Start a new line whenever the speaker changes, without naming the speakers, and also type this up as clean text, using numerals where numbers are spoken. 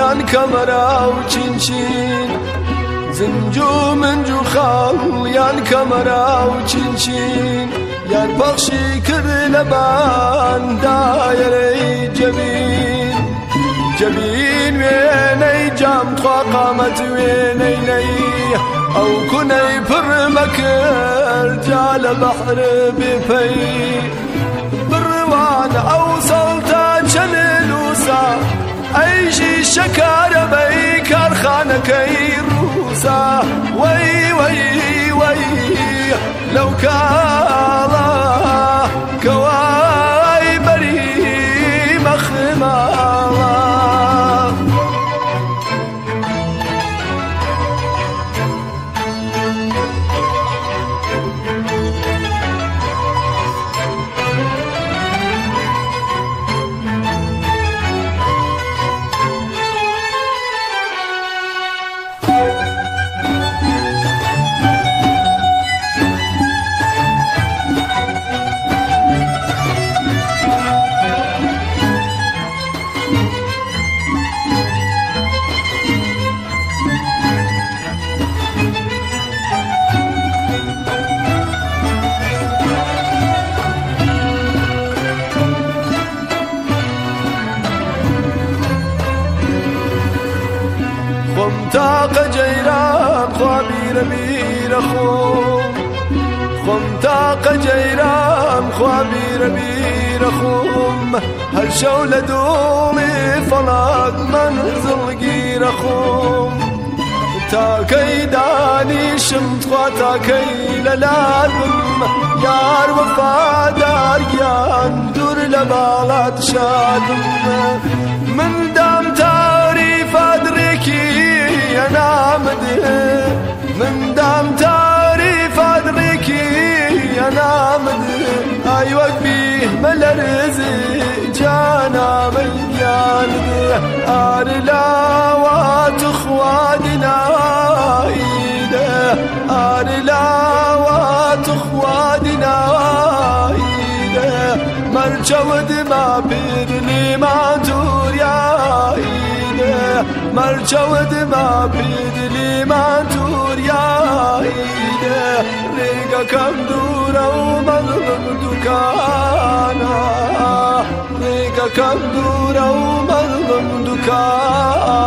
یان کەمەرا و چینچین زنجو منجو خاڵ یان کەمەرا و چینچین یان بەخشی کرد لە باندایەرەی جەبین جەبین وێنەی جام تخوا قامەت وێنەی نەی ئەو کونەی پڕ مەکرد جا لە بەحر بپەی بڕوان ئەو سەڵتە چەنل وسا ئەیژی شەکارەبەی کارخانەکەی ڕووسا وەی وەی وەی لەو کاڵە کەوای بەری مەخماڵە تاقە جەیران خوا بیرە بیرە خۆم خۆم تاقە جەیران خوا بیرە بیرە خۆم هەر شەو لە دۆڵی فەڵات مەنزڵگیرە خۆم تاکەی دانیشم خوا تاکەی لەلارم یار وەفادارگیان دوور لە باڵات شادم من دام تاریفادرێکی ئەنامدێ من دام تاریفادرێکی ئەنامدێ ئای وەک بیمە لە رزی جانامەیاندێ ئار لاوات خوادنایدە ئار لاوات خوادنایدە مەرچەوت ما پیر لیمان تووریایدە مەرچەوت ما پیر لیمان تووریایدە ڕێگەکەم دوورە و مەڵم دوکانە ڕێگەکەم دوورە و مەڵم دوکانە